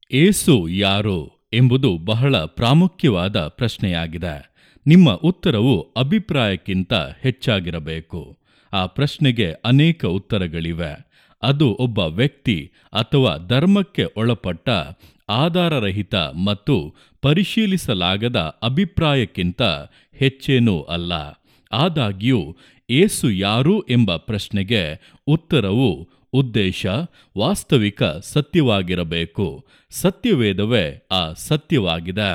ಏಸು ಯಾರು ಎಂಬುದು ಬಹಳ ಪ್ರಾಮುಖ್ಯವಾದ ಪ್ರಶ್ನೆಯಾಗಿದೆ. ನಿಮ್ಮ ಉತ್ತರವು ಅಭಿಪ್ರಾಯಕ್ಕಿಂತ ಹೆಚ್ಚಾಗಿರಬೇಕು. ಆ ಪ್ರಶ್ನೆಗೆ ಅನೇಕ ಉತ್ತರಗಳಿವೆ. ಅದು ಒಬ್ಬ ವ್ಯಕ್ತಿ ಅಥವಾ ಧರ್ಮಕ್ಕೆ ಒಳಪಟ್ಟ ಆಧಾರರಹಿತ ಮತ್ತು ಪರಿಶೀಲಿಸಲಾಗದ ಅಭಿಪ್ರಾಯಕ್ಕಿಂತ ಹೆಚ್ಚೇನೂ ಅಲ್ಲ. ಆದಾಗ್ಯೂ ಏಸು ಯಾರು ಎಂಬ ಪ್ರಶ್ನೆಗೆ ಉತ್ತರವು ಉದ್ದೇಶ, ವಾಸ್ತವಿಕ ಸತ್ಯವಾಗಿರಬೇಕು. ಸತ್ಯವೇದವೇ ಆ ಸತ್ಯವಾಗಿದೆ.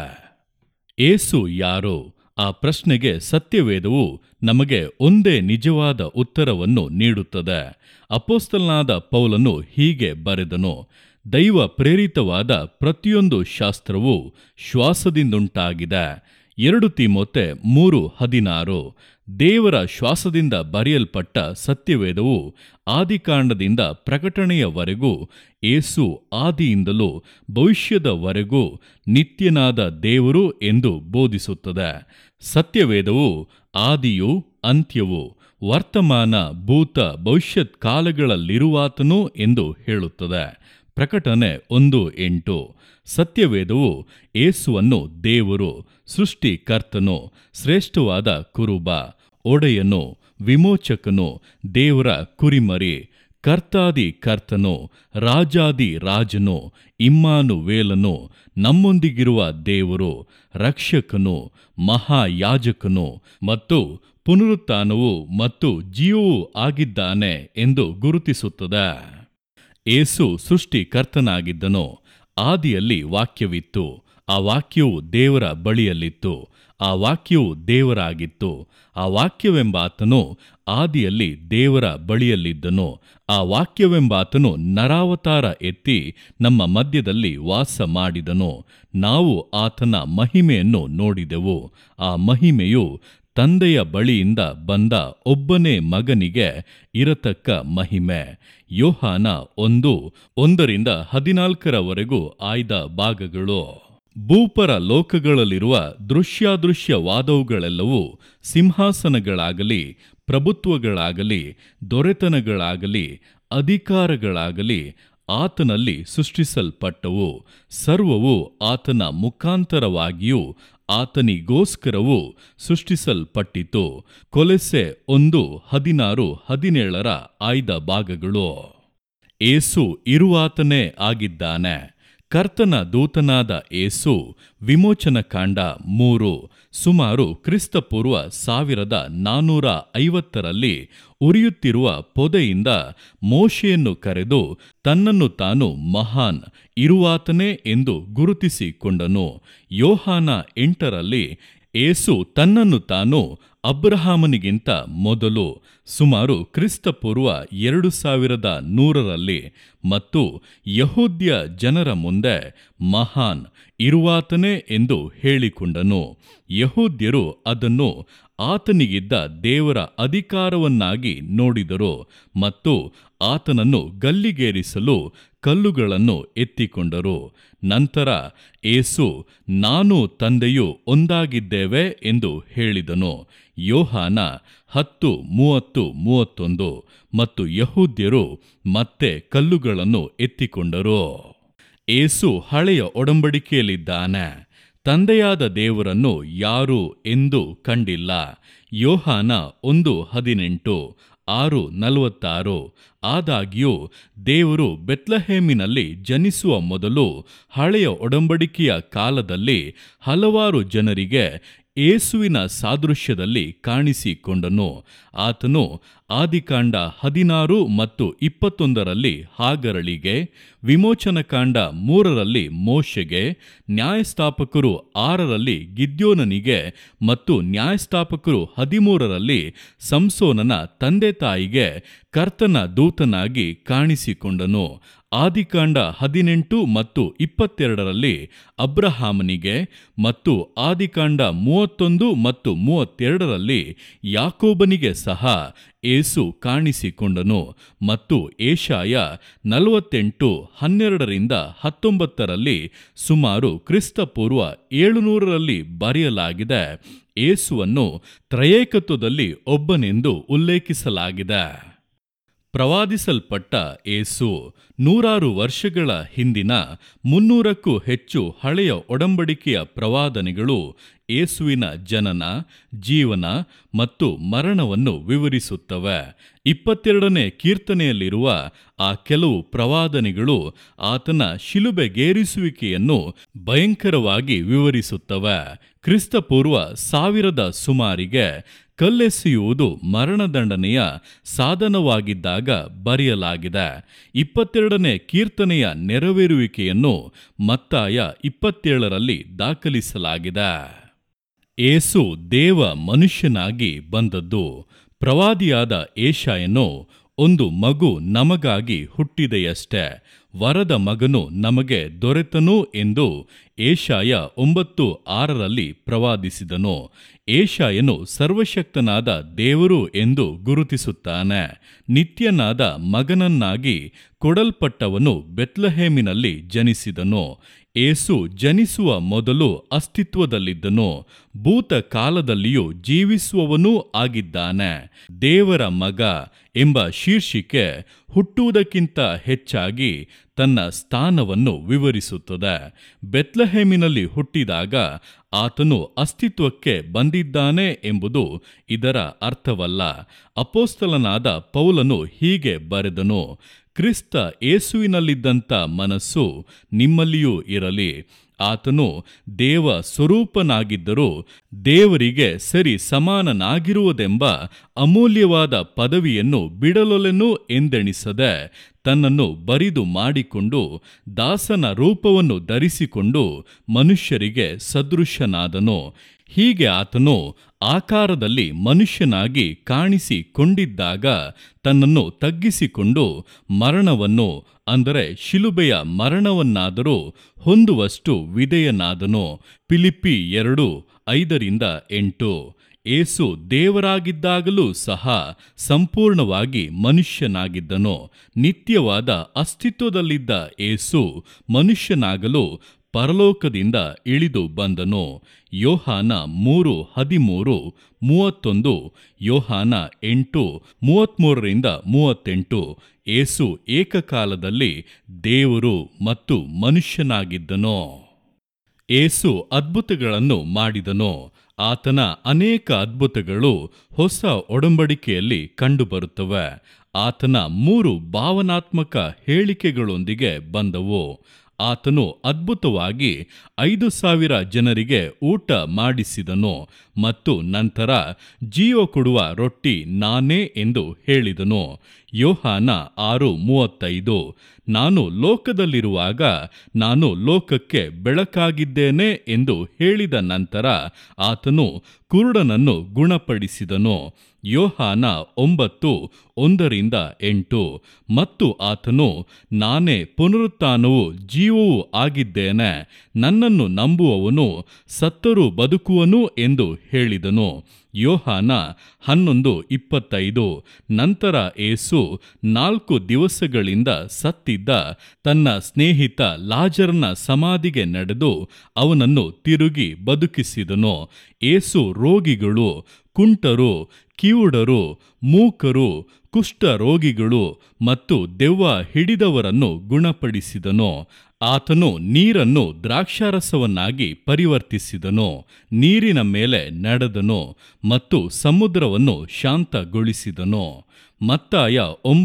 ಏಸು ಯಾರು? ಆ ಪ್ರಶ್ನೆಗೆ ಸತ್ಯವೇದವು ನಮಗೆ ಒಂದೇ ನಿಜವಾದ ಉತ್ತರವನ್ನು ನೀಡುತ್ತದೆ. ಅಪೊಸ್ತಲನಾದ ಪೌಲನು ಹೀಗೆ ಬರೆದನು: ದೈವ ಪ್ರೇರಿತವಾದ ಪ್ರತಿಯೊಂದು ಶಾಸ್ತ್ರವು ಶ್ವಾಸದಿಂದುಂಟಾಗಿದೆ. 2 ತಿಮೋಥೆ 3:16. ದೇವರ ಶ್ವಾಸದಿಂದ ಬರೆಯಲ್ಪಟ್ಟ ಸತ್ಯವೇದವು ಆದಿಕಾಂಡದಿಂದ ಪ್ರಕಟಣೆಯವರೆಗೂ, ಏಸು ಆದಿಯಿಂದಲೂ ಭವಿಷ್ಯದವರೆಗೂ ನಿತ್ಯನಾದ ದೇವರು ಎಂದು ಬೋಧಿಸುತ್ತದೆ. ಸತ್ಯವೇದವು ಆದಿಯೂ ಅಂತ್ಯವೂ, ವರ್ತಮಾನ, ಭೂತ, ಭವಿಷ್ಯತ್ ಕಾಲಗಳಲ್ಲಿರುವಾತನು ಎಂದು ಹೇಳುತ್ತದೆ. ಪ್ರಕಟಣೆ 1:8. ಸತ್ಯವೇದವು ಏಸುವನ್ನು ದೇವರು, ಸೃಷ್ಟಿಕರ್ತನು, ಶ್ರೇಷ್ಠವಾದ ಕುರುಬ, ಒಡೆಯನು, ವಿಮೋಚಕನು, ದೇವರ ಕುರಿಮರಿ, ಕರ್ತಾದಿ ಕರ್ತನು, ರಾಜಾದಿ ರಾಜನು, ಇಮ್ಮಾನುವೇಲನು, ನಮ್ಮೊಂದಿಗಿರುವ ದೇವರು, ರಕ್ಷಕನು, ಮಹಾಯಾಜಕನು ಮತ್ತು ಪುನರುತ್ಥಾನವೂ ಮತ್ತು ಜೀವವೂ ಆಗಿದ್ದಾನೆ ಎಂದು ಗುರುತಿಸುತ್ತದೆ. ಏಸು ಸೃಷ್ಟಿಕರ್ತನಾಗಿದ್ದನು. ಆದಿಯಲ್ಲಿ ವಾಕ್ಯವಿತ್ತು. ಆ ವಾಕ್ಯವು ದೇವರ ಬಳಿಯಲ್ಲಿತ್ತು. ಆ ವಾಕ್ಯವು ದೇವರಾಗಿತ್ತು. ಆ ವಾಕ್ಯವೆಂಬಾತನು ಆದಿಯಲ್ಲಿ ದೇವರ ಬಳಿಯಲ್ಲಿದ್ದನು. ಆ ವಾಕ್ಯವೆಂಬಾತನು ನರಾವತಾರ ಎತ್ತಿ ನಮ್ಮ ಮಧ್ಯದಲ್ಲಿ ವಾಸ ಮಾಡಿದನು. ನಾವು ಆತನ ಮಹಿಮೆಯನ್ನು ನೋಡಿದೆವು. ಆ ಮಹಿಮೆಯು ತಂದೆಯ ಬಳಿಯಿಂದ ಬಂದ ಒಬ್ಬನೇ ಮಗನಿಗೆ ಇರತಕ್ಕ ಮಹಿಮೆ. ಯೋಹಾನ 1:1-14 ಆಯ್ದ ಭಾಗಗಳು. ಭೂಪರ ಲೋಕಗಳಲ್ಲಿರುವ ದೃಶ್ಯಾದೃಶ್ಯವಾದವುಗಳೆಲ್ಲವೂ, ಸಿಂಹಾಸನಗಳಾಗಲಿ, ಪ್ರಭುತ್ವಗಳಾಗಲಿ, ದೊರೆತನಗಳಾಗಲಿ, ಅಧಿಕಾರಗಳಾಗಲಿ ಆತನಲ್ಲಿ ಸೃಷ್ಟಿಸಲ್ಪಟ್ಟವು. ಸರ್ವವು ಆತನ ಮುಖಾಂತರವಾಗಿಯೂ ಆತನಿಗೋಸ್ಕರವೂ ಸೃಷ್ಟಿಸಲ್ಪಟ್ಟಿತು. ಕೊಲೊಸ್ಸೆ 1:16-17 ಆಯ್ದ ಭಾಗಗಳು. ಏಸು ಇರುವಾತನೇ ಆಗಿದ್ದಾನೆ. ಕರ್ತನ ದೂತನಾದ ಏಸು, ವಿಮೋಚನಕಾಂಡ 3, ಸುಮಾರು ಕ್ರಿಸ್ತಪೂರ್ವ 1450ರಲ್ಲಿ ಉರಿಯುತ್ತಿರುವ ಪೊದೆಯಿಂದ ಮೋಶೆಯನ್ನು ಕರೆದು ತನ್ನನ್ನು ತಾನು ಮಹಾನ್ ಇರುವಾತನೇ ಎಂದು ಗುರುತಿಸಿಕೊಂಡನು. ಯೋಹಾನ 8ರಲ್ಲಿ ಏಸು ತನ್ನನ್ನು ತಾನು ಅಬ್ರಹಾಮನಿಗಿಂತ ಮೊದಲು, ಸುಮಾರು ಕ್ರಿಸ್ತಪೂರ್ವ 2100ರಲ್ಲಿ ಮತ್ತು ಯಹೂದ್ಯ ಜನರ ಮುಂದೆ ಮಹಾನ್ ಇರುವಾತನೇ ಎಂದು ಹೇಳಿಕೊಂಡನು. ಯಹೂದ್ಯರು ಅದನ್ನು ಆತನಿಗಿದ್ದ ದೇವರ ಅಧಿಕಾರವನ್ನಾಗಿ ನೋಡಿದರು ಮತ್ತು ಆತನನ್ನು ಗಲ್ಲಿಗೇರಿಸಲು ಕಲ್ಲುಗಳನ್ನು ಎತ್ತಿಕೊಂಡರು. ನಂತರ ಏಸು, ನಾನು ತಂದೆಯು ಒಂದಾಗಿದ್ದೇವೆ ಎಂದು ಹೇಳಿದನು. ಯೋಹಾನ 10:30-31. ಮತ್ತು ಯಹೂದ್ಯರು ಮತ್ತೆ ಕಲ್ಲುಗಳನ್ನು ಎತ್ತಿಕೊಂಡರು. ಏಸು ಹಳೆಯ ಒಡಂಬಡಿಕೆಯಲ್ಲಿದ್ದಾನೆ. ತಂದೆಯಾದ ದೇವರನ್ನು ಯಾರು ಎಂದೂ ಕಂಡಿಲ್ಲ. ಯೋಹಾನ 1:18, 6:46. ಆದಾಗ್ಯೂ ದೇವರು ಬೆತ್ಲೆಹೇಮಿನಲ್ಲಿ ಜನಿಸುವ ಮೊದಲು ಹಳೆಯ ಒಡಂಬಡಿಕೆಯ ಕಾಲದಲ್ಲಿ ಹಲವಾರು ಜನರಿಗೆ ಏಸುವಿನ ಸಾದೃಶ್ಯದಲ್ಲಿ ಕಾಣಿಸಿಕೊಂಡನು. ಆತನು ಆದಿಕಾಂಡ 16 ಮತ್ತು 21ರಲ್ಲಿ ಹಾಗರಳಿಗೆ, ವಿಮೋಚನಕಾಂಡ 3ರಲ್ಲಿ ಮೋಶೆಗೆ, ನ್ಯಾಯಸ್ಥಾಪಕರು 6ರಲ್ಲಿ ಗಿದ್ಯೋನನಿಗೆ ಮತ್ತು ನ್ಯಾಯಸ್ಥಾಪಕರು 13ರಲ್ಲಿ ಸಂಸೋನನ ತಂದೆ ತಾಯಿಗೆ ಕರ್ತನ ದೂತನಾಗಿ ಕಾಣಿಸಿಕೊಂಡನು. ಆದಿಕಾಂಡ 18 ಮತ್ತು 22ರಲ್ಲಿ ಅಬ್ರಹಾಮನಿಗೆ ಮತ್ತು ಆದಿಕಾಂಡ 31 ಮತ್ತು 32ರಲ್ಲಿ ಯಾಕೋಬನಿಗೆ ಸಹ ಏಸು ಕಾಣಿಸಿಕೊಂಡನು. ಮತ್ತು ಯೆಶಾಯ 48:12-19ರಲ್ಲಿ, ಸುಮಾರು ಕ್ರಿಸ್ತಪೂರ್ವ 700ರಲ್ಲಿ ಬರೆಯಲಾಗಿದೆ. ಏಸುವನ್ನು ತ್ರಯೇಕತ್ವದಲ್ಲಿ ಒಬ್ಬನೆಂದು ಉಲ್ಲೇಖಿಸಲಾಗಿದೆ. ಪ್ರವಾದಿಸಲ್ಪಟ್ಟ ಯೇಸು 100 ವರ್ಷಗಳ ಹಿಂದಿನ 300ಕ್ಕೂ ಹೆಚ್ಚು ಹಳೆಯ ಒಡಂಬಡಿಕೆಯ ಪ್ರವಾದನೆಗಳು ಯೇಸುವಿನ ಜನನ, ಜೀವನ ಮತ್ತು ಮರಣವನ್ನು ವಿವರಿಸುತ್ತವೆ. 22ನೇ ಕೀರ್ತನೆಯಲ್ಲಿರುವ ಆ ಕೆಲವು ಪ್ರವಾದನೆಗಳು ಆತನ ಶಿಲುಬೆಗೇರಿಸುವಿಕೆಯನ್ನು ಭಯಂಕರವಾಗಿ ವಿವರಿಸುತ್ತವೆ. ಕ್ರಿಸ್ತಪೂರ್ವ 1000 ಸುಮಾರಿಗೆ ಕಲ್ಲೆಸೆಯುವುದು ಮರಣದಂಡನೆಯ ಸಾಧನವಾಗಿದ್ದಾಗ ಬರೆಯಲಾಗಿದೆ. 22ನೇ ಕೀರ್ತನೆಯ ನೆರವೇರುವಿಕೆಯನ್ನು ಮತ್ತಾಯ 27ರಲ್ಲಿ ದಾಖಲಿಸಲಾಗಿದೆ. ಯೇಸು ದೇವ ಮನುಷ್ಯನಾಗಿ ಬಂದದ್ದು. ಪ್ರವಾದಿಯಾದ ಯೆಶಾಯನು, ಒಂದು ಮಗು ನಮಗಾಗಿ ಹುಟ್ಟಿದೆಯಷ್ಟೇ, ವರದ ಮಗನು ನಮಗೆ ದೊರೆತನು ಎಂದು ಯೆಶಾಯ 9:6ರಲ್ಲಿ ಪ್ರವಾದಿಸಿದನು. ಯೆಶಾಯನು ಸರ್ವಶಕ್ತನಾದ ದೇವರು ಎಂದು ಗುರುತಿಸುತ್ತಾನೆ. ನಿತ್ಯನಾದ ಮಗನನ್ನಾಗಿ ಕೊಡಲ್ಪಟ್ಟವನು ಬೆತ್ಲೆಹೇಮಿನಲ್ಲಿ ಜನಿಸಿದನು. ಯೇಸು ಜನಿಸುವ ಮೊದಲು ಅಸ್ತಿತ್ವದಲ್ಲಿದ್ದನು, ಭೂತ ಕಾಲದಲ್ಲಿಯೂ ಜೀವಿಸುವವನೂ ಆಗಿದ್ದಾನೆ. ದೇವರ ಮಗ ಎಂಬ ಶೀರ್ಷಿಕೆ ಹುಟ್ಟುವುದಕ್ಕಿಂತ ಹೆಚ್ಚಾಗಿ ತನ್ನ ಸ್ಥಾನವನ್ನು ವಿವರಿಸುತ್ತದೆ. ಬೆತ್ಲೆಹೇಮಿನಲ್ಲಿ ಹುಟ್ಟಿದಾಗ ಆತನು ಅಸ್ತಿತ್ವಕ್ಕೆ ಬಂದಿದ್ದಾನೆ ಎಂಬುದು ಇದರ ಅರ್ಥವಲ್ಲ. ಅಪೊಸ್ತಲನಾದ ಪೌಲನು ಹೀಗೆ ಬರೆದನು: ಕ್ರಿಸ್ತ ಯೇಸುವಿನಲ್ಲಿದ್ದಂಥ ಮನಸ್ಸು ನಿಮ್ಮಲ್ಲಿಯೂ ಇರಲಿ. ಆತನು ದೇವ ಸ್ವರೂಪನಾಗಿದ್ದರೂ ದೇವರಿಗೆ ಸರಿ ಸಮಾನನಾಗಿರುವುದೆಂಬ ಅಮೂಲ್ಯವಾದ ಪದವಿಯನ್ನು ಬಿಡಲೊಲ್ಲೆನು ಎಂದೆಣಿಸದೆ ತನ್ನನ್ನು ಬರಿದು ಮಾಡಿಕೊಂಡು ದಾಸನ ರೂಪವನ್ನು ಧರಿಸಿಕೊಂಡು ಮನುಷ್ಯರಿಗೆ ಸದೃಶನಾದನು. ಹೀಗೆ ಆತನು ಆಕಾರದಲ್ಲಿ ಮನುಷ್ಯನಾಗಿ ಕಾಣಿಸಿಕೊಂಡಿದ್ದಾಗ ತನ್ನನ್ನು ತಗ್ಗಿಸಿಕೊಂಡು ಮರಣವನ್ನು, ಅಂದರೆ ಶಿಲುಬೆಯ ಮರಣವನ್ನಾದರೂ ಹೊಂದುವಷ್ಟು ವಿಧೇಯನಾದನು. ಫಿಲಿಪ್ಪಿ 2:5-8. ಯೇಸು ದೇವರಾಗಿದ್ದಾಗಲೂ ಸಹ ಸಂಪೂರ್ಣವಾಗಿ ಮನುಷ್ಯನಾಗಿದ್ದನು. ನಿತ್ಯವಾದ ಅಸ್ತಿತ್ವದಲ್ಲಿದ್ದ ಯೇಸು ಮನುಷ್ಯನಾಗಲು ಪರಲೋಕದಿಂದ ಇಳಿದು ಬಂದನು. ಯೋಹಾನ 3:13-31, ಯೋಹಾನ 8:33-38. ಯೇಸು ಏಕಕಾಲದಲ್ಲಿ ದೇವರು ಮತ್ತು ಮನುಷ್ಯನಾಗಿದ್ದನು. ಯೇಸು ಅದ್ಭುತಗಳನ್ನು ಮಾಡಿದನು. ಆತನ ಅನೇಕ ಅದ್ಭುತಗಳು ಹೊಸ ಒಡಂಬಡಿಕೆಯಲ್ಲಿ ಕಂಡುಬರುತ್ತವೆ. ಆತನ 3 ಭಾವನಾತ್ಮಕ ಹೇಳಿಕೆಗಳೊಂದಿಗೆ ಬಂದವು. ಆತನು ಅದ್ಭುತವಾಗಿ 5,000 ಜನರಿಗೆ ಊಟ ಮಾಡಿಸಿದನು ಮತ್ತು ನಂತರ ಜೀವ ಕೊಡುವ ರೊಟ್ಟಿ ನಾನೇ ಎಂದು ಹೇಳಿದನು. ಯೋಹಾನ 6:35. ನಾನು ಲೋಕದಲ್ಲಿರುವಾಗ ನಾನು ಲೋಕಕ್ಕೆ ಬೆಳಕಾಗಿದ್ದೇನೆ ಎಂದು ಹೇಳಿದ ನಂತರ ಆತನು ಕುರುಡನನ್ನು ಗುಣಪಡಿಸಿದನು. ಯೋಹಾನ 9:1-8. ಮತ್ತು ಆತನು, ನಾನೇ ಪುನರುತ್ಥಾನವೂ ಜೀವವೂ ಆಗಿದ್ದೇನೆ, ನನ್ನನ್ನು ನಂಬುವವನು ಸತ್ತರೂ ಬದುಕುವನು ಎಂದು ಹೇಳಿದನು. ಯೋಹಾನ 11:25. ನಂತರ ಯೇಸು 4 ದಿವಸಗಳಿಂದ ಸತ್ತಿದ್ದ ತನ್ನ ಸ್ನೇಹಿತ ಲಾಜರನ ಸಮಾಧಿಗೆ ನಡೆದು ಅವನನ್ನು ತಿರುಗಿ ಬದುಕಿಸಿದನು. ಯೇಸು ರೋಗಿಗಳು, ಕುಂಟರು, ಕಿವುಡರು, ಮೂಕರು, ಕುಷ್ಠ ರೋಗಿಗಳು ಮತ್ತು ದೆವ್ವ ಹಿಡಿದವರನ್ನು ಗುಣಪಡಿಸಿದನು. ಆತನು ನೀರನ್ನು ದ್ರಾಕ್ಷಾರಸವನ್ನಾಗಿ ಪರಿವರ್ತಿಸಿದನು, ನೀರಿನ ಮೇಲೆ ನಡೆದನು ಮತ್ತು ಸಮುದ್ರವನ್ನು ಶಾಂತಗೊಳಿಸಿದನು. ಮತ್ತಾಯ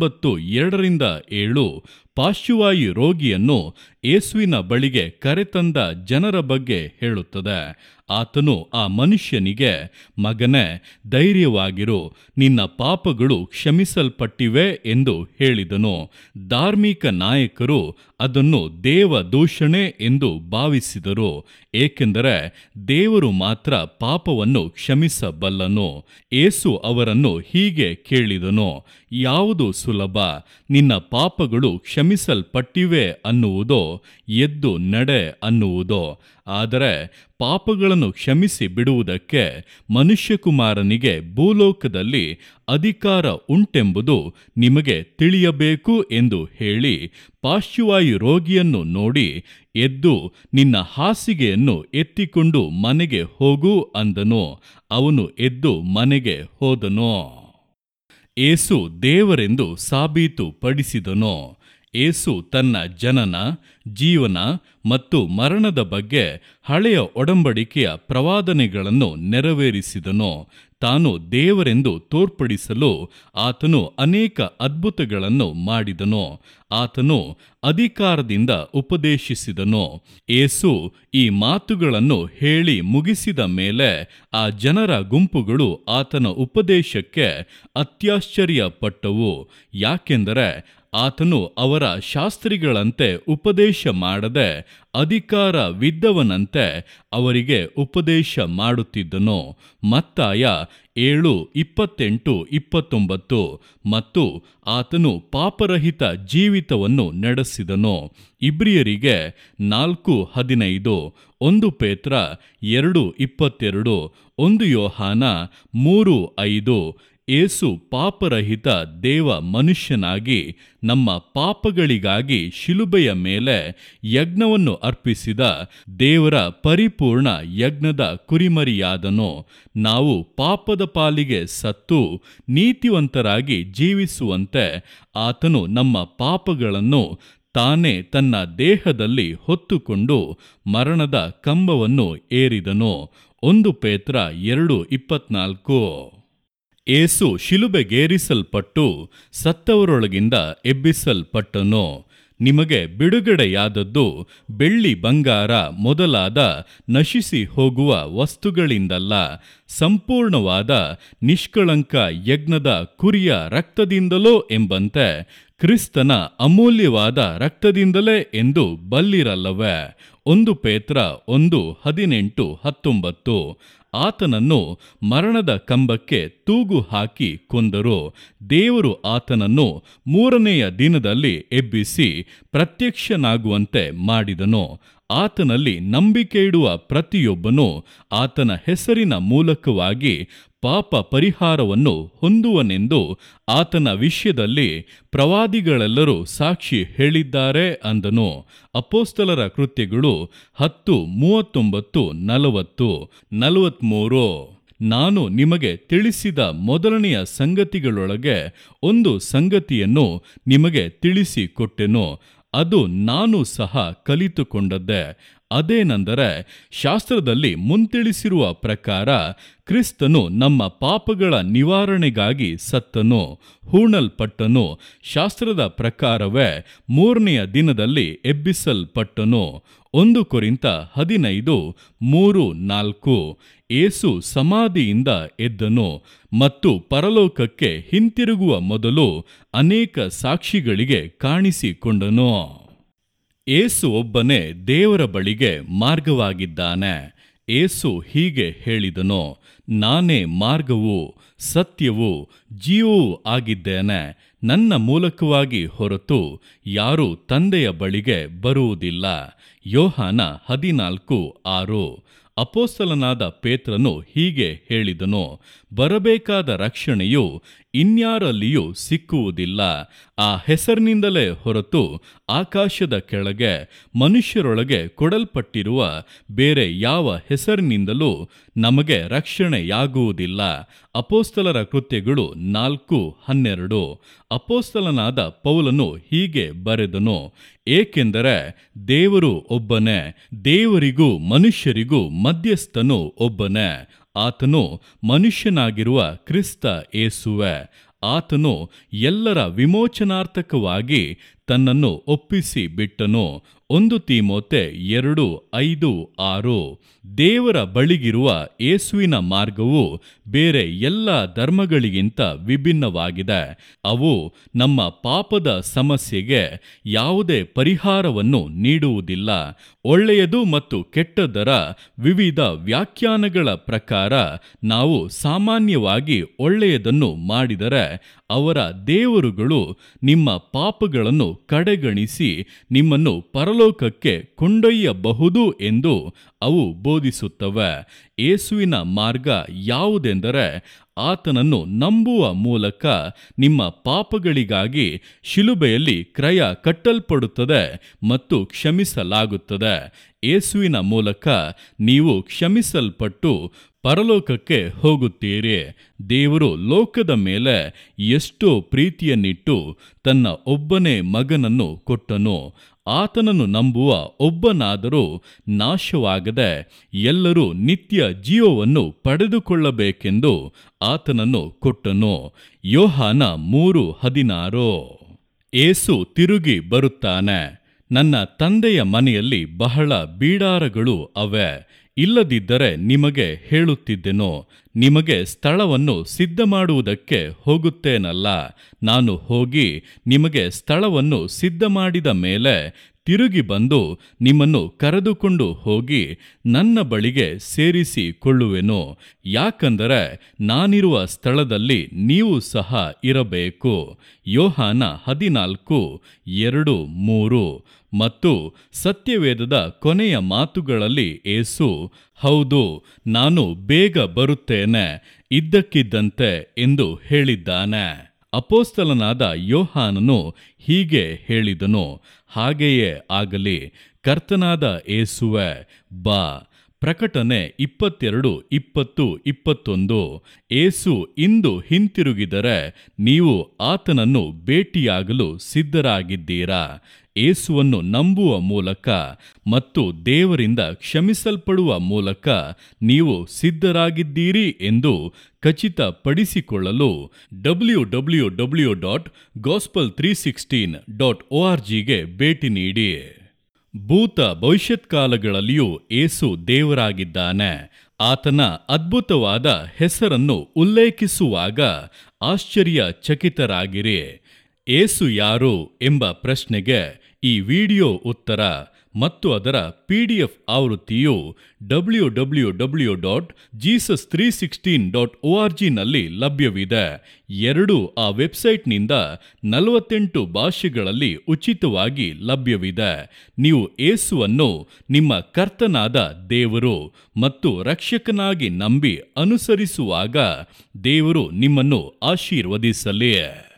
9:2-7 ಪಾರ್ಶ್ವವಾಯು ರೋಗಿಯನ್ನು ಯೇಸುವಿನ ಬಳಿಗೆ ಕರೆತಂದ ಜನರ ಬಗ್ಗೆ ಹೇಳುತ್ತದೆ. ಆತನು ಆ ಮನುಷ್ಯನಿಗೆ, ಮಗನೇ, ಧೈರ್ಯವಾಗಿರು, ನಿನ್ನ ಪಾಪಗಳು ಕ್ಷಮಿಸಲ್ಪಟ್ಟಿವೆ ಎಂದು ಹೇಳಿದನು. ಧಾರ್ಮಿಕ ನಾಯಕರು ಅದನ್ನು ದೇವ ದೂಷಣೆ ಎಂದು ಭಾವಿಸಿದರು, ಏಕೆಂದರೆ ದೇವರು ಮಾತ್ರ ಪಾಪವನ್ನು ಕ್ಷಮಿಸಬಲ್ಲನು. ಯೇಸು ಅವರನ್ನು ಹೀಗೆ ಕೇಳಿದನು: ಯಾವುದು ಸುಲಭ, ನಿನ್ನ ಪಾಪಗಳು ಕ್ಷಮಿಸಲ್ಪಟ್ಟಿವೆ ಅನ್ನುವುದೋ, ಎದ್ದು ನಡೆ ಅನ್ನುವುದೋ? ಆದರೆ ಪಾಪಗಳನ್ನು ಕ್ಷಮಿಸಿ ಬಿಡುವುದಕ್ಕೆ ಮನುಷ್ಯಕುಮಾರನಿಗೆ ಭೂಲೋಕದಲ್ಲಿ ಅಧಿಕಾರ ಉಂಟೆಂಬುದು ನಿಮಗೆ ತಿಳಿಯಬೇಕು ಎಂದು ಹೇಳಿ ಪಾರ್ಶ್ವವಾಯು ರೋಗಿಯನ್ನು ನೋಡಿ, ಎದ್ದು ನಿನ್ನ ಹಾಸಿಗೆಯನ್ನು ಎತ್ತಿಕೊಂಡು ಮನೆಗೆ ಹೋಗು ಅಂದನು. ಅವನು ಎದ್ದು ಮನೆಗೆ ಹೋದನು. ಏಸು ದೇವರೆಂದು ಸಾಬೀತುಪಡಿಸಿದನು. ಏಸು ತನ್ನ ಜನನ, ಜೀವನ ಮತ್ತು ಮರಣದ ಬಗ್ಗೆ ಹಳೆಯ ಒಡಂಬಡಿಕೆಯ ಪ್ರವಾದನೆಗಳನ್ನು ನೆರವೇರಿಸಿದನು. ತಾನು ದೇವರೆಂದು ತೋರ್ಪಡಿಸಲು ಆತನು ಅನೇಕ ಅದ್ಭುತಗಳನ್ನು ಮಾಡಿದನು. ಆತನು ಅಧಿಕಾರದಿಂದ ಉಪದೇಶಿಸಿದನು. ಏಸು ಈ ಮಾತುಗಳನ್ನು ಹೇಳಿ ಮುಗಿಸಿದ ಮೇಲೆ ಆ ಜನರ ಗುಂಪುಗಳು ಆತನ ಉಪದೇಶಕ್ಕೆ ಅತ್ಯಾಶ್ಚರ್ಯಪಟ್ಟವು. ಯಾಕೆಂದರೆ ಆತನು ಅವರ ಶಾಸ್ತ್ರಿಗಳಂತೆ ಉಪದೇಶ ಮಾಡದೆ ಅಧಿಕಾರವಿದ್ದವನಂತೆ ಅವರಿಗೆ ಉಪದೇಶ ಮಾಡುತ್ತಿದ್ದನು. ಮತ್ತಾಯ 7:28-29. ಮತ್ತು ಆತನು ಪಾಪರಹಿತ ಜೀವಿತವನ್ನು ನಡೆಸಿದನು. ಇಬ್ರಿಯರಿಗೆ 4:15, 1 ಪೇತ್ರ 2:22, 1 ಯೋಹಾನ 3:5. ಏಸು ಪಾಪರಹಿತ ದೇವ ಮನುಷ್ಯನಾಗಿ ನಮ್ಮ ಪಾಪಗಳಿಗಾಗಿ ಶಿಲುಬೆಯ ಮೇಲೆ ಯಜ್ಞವನ್ನು ಅರ್ಪಿಸಿದ ದೇವರ ಪರಿಪೂರ್ಣ ಯಜ್ಞದ ಕುರಿಮರಿಯಾದನು. ನಾವು ಪಾಪದ ಪಾಲಿಗೆ ಸತ್ತು ನೀತಿವಂತರಾಗಿ ಜೀವಿಸುವಂತೆ ಆತನು ನಮ್ಮ ಪಾಪಗಳನ್ನು ತಾನೇ ತನ್ನ ದೇಹದಲ್ಲಿ ಹೊತ್ತುಕೊಂಡು ಮರಣದ ಕಂಬವನ್ನು ಏರಿದನು. 1 ಪೇತ್ರ 2:24. ಏಸು ಶಿಲುಬೆಗೇರಿಸಲ್ಪಟ್ಟು ಸತ್ತವರೊಳಗಿಂದ ಎಬ್ಬಿಸಲ್ಪಟ್ಟನು. ನಿಮಗೆ ಬಿಡುಗಡೆಯಾದದ್ದು ಬೆಳ್ಳಿ ಬಂಗಾರ ಮೊದಲಾದ ನಶಿಸಿ ಹೋಗುವ ವಸ್ತುಗಳಿಂದಲ್ಲ, ಸಂಪೂರ್ಣವಾದ ನಿಷ್ಕಳಂಕ ಯಜ್ಞದ ಕುರಿಯ ರಕ್ತದಿಂದಲೋ ಎಂಬಂತೆ ಕ್ರಿಸ್ತನ ಅಮೂಲ್ಯವಾದ ರಕ್ತದಿಂದಲೇ ಎಂದು ಬಲ್ಲಿರಲ್ಲವೇ. 1 ಪೇತ್ರ 1:18-19. ಆತನನ್ನು ಮರಣದ ಕಂಬಕ್ಕೆ ತೂಗು ಹಾಕಿ ಕೊಂದರು. ದೇವರು ಆತನನ್ನು 3ನೆಯ ದಿನದಲ್ಲಿ ಎಬ್ಬಿಸಿ ಪ್ರತ್ಯಕ್ಷನಾಗುವಂತೆ ಮಾಡಿದನು. ಆತನಲ್ಲಿ ನಂಬಿಕೆಯಿಡುವ ಪ್ರತಿಯೊಬ್ಬನು ಆತನ ಹೆಸರಿನ ಮೂಲಕವಾಗಿ ಪಾಪ ಪರಿಹಾರವನ್ನು ಹೊಂದುವನೆಂದು ಆತನ ವಿಷಯದಲ್ಲಿ ಪ್ರವಾದಿಗಳೆಲ್ಲರೂ ಸಾಕ್ಷಿ ಹೇಳಿದ್ದಾರೆ ಅಂದನು. ಅಪೊಸ್ತಲರ ಕೃತ್ಯಗಳು 10:39-40, 43. ನಾನು ನಿಮಗೆ ತಿಳಿಸಿದ ಮೊದಲನೆಯ ಸಂಗತಿಗಳೊಳಗೆ ಒಂದು ಸಂಗತಿಯನ್ನು ನಿಮಗೆ ತಿಳಿಸಿಕೊಟ್ಟೆನು, ಅದು ನಾನು ಸಹ ಕಲಿತುಕೊಂಡದ್ದೇ. ಅದೇನೆಂದರೆ, ಶಾಸ್ತ್ರದಲ್ಲಿ ಮುಂತಿಳಿಸಿರುವ ಪ್ರಕಾರ ಕ್ರಿಸ್ತನು ನಮ್ಮ ಪಾಪಗಳ ನಿವಾರಣೆಗಾಗಿ ಸತ್ತನು, ಹೂಣಲ್ಪಟ್ಟನು, ಶಾಸ್ತ್ರದ ಪ್ರಕಾರವೇ 3ನೆಯ ದಿನದಲ್ಲಿ ಎಬ್ಬಿಸಲ್ಪಟ್ಟನು. 1 ಕೊರಿಂಥ 15:3-4. ಏಸು ಸಮಾಧಿಯಿಂದ ಎದ್ದನು ಮತ್ತು ಪರಲೋಕಕ್ಕೆ ಹಿಂತಿರುಗುವ ಮೊದಲು ಅನೇಕ ಸಾಕ್ಷಿಗಳಿಗೆ ಕಾಣಿಸಿಕೊಂಡನು. ಏಸು ಒಬ್ಬನೇ ದೇವರ ಬಳಿಗೆ ಮಾರ್ಗವಾಗಿದ್ದಾನೆ. ಏಸು ಹೀಗೆ ಹೇಳಿದನು, ನಾನೇ ಮಾರ್ಗವೂ ಸತ್ಯವೂ ಜೀವವೂ ಆಗಿದ್ದೇನೆ. ನನ್ನ ಮೂಲಕವಾಗಿ ಹೊರತು ಯಾರೂ ತಂದೆಯ ಬಳಿಗೆ ಬರುವುದಿಲ್ಲ. ಯೋಹಾನ 14:6. ಅಪೊಸ್ತಲನಾದ ಪೇತ್ರನು ಹೀಗೆ ಹೇಳಿದನು, ಬರಬೇಕಾದ ರಕ್ಷಣೆಯು ಇನ್ಯಾರಲ್ಲಿಯೂ ಸಿಕ್ಕುವುದಿಲ್ಲ. ಆ ಹೆಸರಿನಿಂದಲೇ ಹೊರತು ಆಕಾಶದ ಕೆಳಗೆ ಮನುಷ್ಯರೊಳಗೆ ಕೊಡಲ್ಪಟ್ಟಿರುವ ಬೇರೆ ಯಾವ ಹೆಸರಿನಿಂದಲೂ ನಮಗೆ ರಕ್ಷಣೆಯಾಗುವುದಿಲ್ಲ. ಅಪೊಸ್ತಲರ ಕೃತ್ಯಗಳು 4:12. ಅಪೊಸ್ತಲನಾದ ಪೌಲನು ಹೀಗೆ ಬರೆದನು, ಏಕೆಂದರೆ ದೇವರು ಒಬ್ಬನೇ, ದೇವರಿಗೂ ಮನುಷ್ಯರಿಗೂ ಮಧ್ಯಸ್ಥನು ಒಬ್ಬನೇ, ಆತನು ಮನುಷ್ಯನಾಗಿರುವ ಕ್ರಿಸ್ತ ಯೇಸುವೆ. ಆತನು ಎಲ್ಲರ ವಿಮೋಚನಾರ್ಥಕವಾಗಿ ತನ್ನನ್ನು ಒಪ್ಪಿಸಿ ಬಿಟ್ಟನು. 1 ತಿಮೋಥೆ 2:5-6. ದೇವರ ಬಳಿಗಿರುವ ಯೇಸುವಿನ ಮಾರ್ಗವು ಬೇರೆ ಎಲ್ಲ ಧರ್ಮಗಳಿಗಿಂತ ವಿಭಿನ್ನವಾಗಿದೆ. ಅವು ನಮ್ಮ ಪಾಪದ ಸಮಸ್ಯೆಗೆ ಯಾವುದೇ ಪರಿಹಾರವನ್ನು ನೀಡುವುದಿಲ್ಲ. ಒಳ್ಳೆಯದು ಮತ್ತು ಕೆಟ್ಟದ್ದರ ವಿವಿಧ ವ್ಯಾಖ್ಯಾನಗಳ ಪ್ರಕಾರ ನಾವು ಸಾಮಾನ್ಯವಾಗಿ ಒಳ್ಳೆಯದನ್ನು ಮಾಡಿದರೆ ಅವರ ದೇವರುಗಳು ನಿಮ್ಮ ಪಾಪಗಳನ್ನು ಕಡೆಗಣಿಸಿ ನಿಮ್ಮನ್ನು ಪರಲೋಕಕ್ಕೆ ಕೊಂಡೊಯ್ಯಬಹುದು ಎಂದು ಅವು ಬೋಧಿಸುತ್ತವೆ. ಯೇಸುವಿನ ಮಾರ್ಗ ಯಾವುದೆಂದರೆ, ಆತನನ್ನು ನಂಬುವ ಮೂಲಕ ನಿಮ್ಮ ಪಾಪಗಳಿಗಾಗಿ ಶಿಲುಬೆಯಲ್ಲಿ ಕ್ರಯ ಕಟ್ಟಲ್ಪಡುತ್ತದೆ ಮತ್ತು ಕ್ಷಮಿಸಲಾಗುತ್ತದೆ. ಯೇಸುವಿನ ಮೂಲಕ ನೀವು ಕ್ಷಮಿಸಲ್ಪಟ್ಟು ಪರಲೋಕಕ್ಕೆ ಹೋಗುತ್ತೀರಿ. ದೇವರು ಲೋಕದ ಮೇಲೆ ಎಷ್ಟೋ ಪ್ರೀತಿಯನ್ನಿಟ್ಟು ತನ್ನ ಒಬ್ಬನೇ ಮಗನನ್ನು ಕೊಟ್ಟನು. ಆತನನ್ನು ನಂಬುವ ಒಬ್ಬನಾದರೂ ನಾಶವಾಗದೆ ಎಲ್ಲರೂ ನಿತ್ಯ ಜೀವವನ್ನು ಪಡೆದುಕೊಳ್ಳಬೇಕೆಂದು ಆತನನ್ನು ಕೊಟ್ಟನು. ಯೋಹಾನ 3:16. ಯೇಸು ತಿರುಗಿ ಬರುತ್ತಾನೆ. ನನ್ನ ತಂದೆಯ ಮನೆಯಲ್ಲಿ ಬಹಳ ಬೀಡಾರಗಳು ಅವೆ. ಇಲ್ಲದಿದ್ದರೆ ನಿಮಗೆ ಹೇಳುತ್ತಿದ್ದೆನು. ನಿಮಗೆ ಸ್ಥಳವನ್ನು ಸಿದ್ಧ ಮಾಡುವುದಕ್ಕೆ ಹೋಗುತ್ತೇನಲ್ಲ. ನಾನು ಹೋಗಿ ನಿಮಗೆ ಸ್ಥಳವನ್ನು ಸಿದ್ಧ ಮಾಡಿದ ಮೇಲೆ ತಿರುಗಿ ಬಂದು ನಿಮ್ಮನ್ನು ಕರೆದುಕೊಂಡು ಹೋಗಿ ನನ್ನ ಬಳಿಗೆ ಸೇರಿಸಿಕೊಳ್ಳುವೆನು. ಯಾಕಂದರೆ ನಾನಿರುವ ಸ್ಥಳದಲ್ಲಿ ನೀವು ಸಹ ಇರಬೇಕು. ಯೋಹಾನ 14:2-3. ಮತ್ತು ಸತ್ಯವೇದದ ಕೊನೆಯ ಮಾತುಗಳಲ್ಲಿ ಯೇಸು, ಹೌದು, ನಾನು ಬೇಗ ಬರುತ್ತೇನೆ, ಇದ್ದಕ್ಕಿದ್ದಂತೆ ಎಂದು ಹೇಳಿದ್ದಾನೆ. ಅಪೊಸ್ತಲನಾದ ಯೋಹಾನನು ಹೀಗೆ ಹೇಳಿದನು. ಹಾಗೆಯೇ ಆಗಲಿ. ಕರ್ತನಾದ ಯೇಸುವೇ, ಬಾ. ಪ್ರಕಟಣೆ 22:20-21. ಯೇಸು ಇಂದು ಹಿಂತಿರುಗಿದರೆ ನೀವು ಆತನನ್ನು ಭೇಟಿಯಾಗಲು ಸಿದ್ಧರಾಗಿದ್ದೀರಾ? ಯೇಸುವನ್ನು ನಂಬುವ ಮೂಲಕ ಮತ್ತು ದೇವರಿಂದ ಕ್ಷಮಿಸಲ್ಪಡುವ ಮೂಲಕ ನೀವು ಸಿದ್ಧರಾಗಿದ್ದೀರಿ ಎಂದು ಖಚಿತಪಡಿಸಿಕೊಳ್ಳಲು www.gospel316.orgಗೆ ಭೇಟಿ ನೀಡಿ. ಭೂತ ಭವಿಷ್ಯತ್ಕಾಲಗಳಲ್ಲಿಯೂ ಯೇಸು ದೇವರಾಗಿದ್ದಾನೆ. ಆತನ ಅದ್ಭುತವಾದ ಹೆಸರನ್ನು ಉಲ್ಲೇಖಿಸುವಾಗ ಆಶ್ಚರ್ಯಚಕಿತರಾಗಿರಿ. ಯೇಸು ಯಾರು ಎಂಬ ಪ್ರಶ್ನೆಗೆ ಈ ವಿಡಿಯೋ ಉತ್ತರ ಮತ್ತು ಅದರ PDF ಆವೃತ್ತಿಯು www.jesus316.org ನಲ್ಲಿ ಲಭ್ಯವಿದೆ. ಎರಡೂ ಆ ವೆಬ್ಸೈಟ್ನಿಂದ 48 ಭಾಷೆಗಳಲ್ಲಿ ಉಚಿತವಾಗಿ ಲಭ್ಯವಿದೆ. ನೀವು ಯೇಸುವನ್ನು ನಿಮ್ಮ ಕರ್ತನಾದ ದೇವರು ಮತ್ತು ರಕ್ಷಕನಾಗಿ ನಂಬಿ ಅನುಸರಿಸುವಾಗ ದೇವರು ನಿಮ್ಮನ್ನು ಆಶೀರ್ವದಿಸಲಿ.